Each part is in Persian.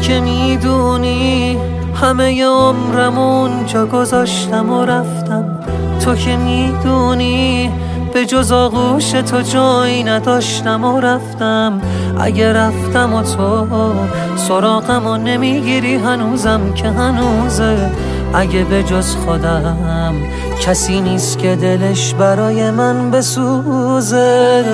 که میدونی همه عمرمون جا گذاشتم و رفتم. تو که میدونی به جز آغوش تو جایی نداشتم و رفتم. اگه رفتم و تو سراغم و نمیگیری هنوزم که هنوزه. اگه به جز خودم کسی نیست که دلش برای من بسوزه.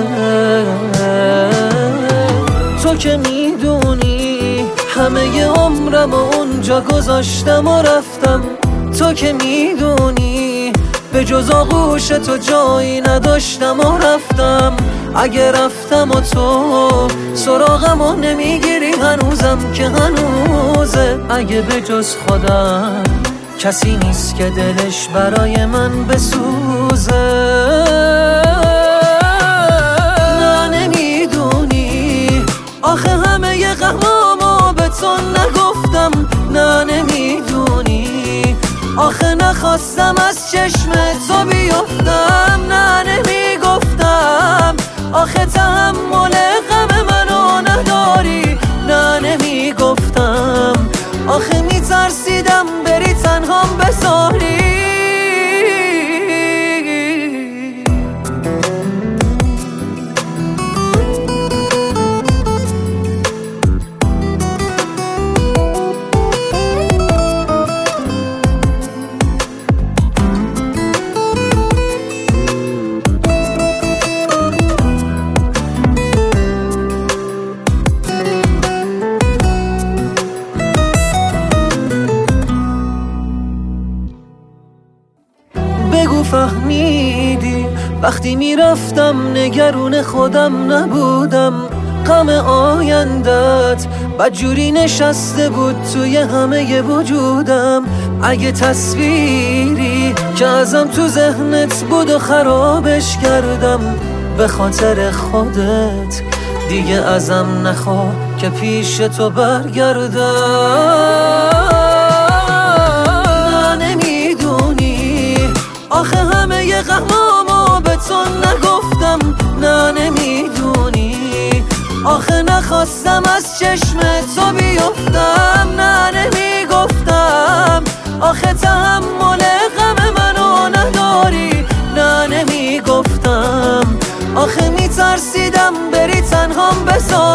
تو که میدونی همه عمرم و اونجا گذاشتم و رفتم. تو که میدونی به جز آغوش تو جایی نداشتم و رفتم. اگه رفتم و تو سراغم و نمیگیری هنوزم که هنوزه. اگه به جز خودم کسی نیست که دلش برای من بسوزه. نه نمیدونی آخه همه غمامو به تو نگفتم. نه نمیدونی آخه نخواستم از چشم تو بیفتم. نه نمیگفتم آخه تحمل غم منو نداری. نه نمیگفتم آخه میترسیدم بری تنهام بذاری. بگو فهمیدی وقتی میرفتم نگرون خودم نبودم. غم آیندت بدجوری نشسته بود توی همه وجودم. اگه تصویری که ازم تو ذهنت بود و خرابش کردم به خاطر خودت دیگه ازم نخواه که پیش تو برگردم. آخه همه غمامو به تو نگفتم. نه نمیدونی آخه نخواستم از چشم تو بیفتم. نه نمیگفتم آخه تحمل غم منو نداری. نه نمیگفتم آخه میترسیدم بری تنهام بذاری.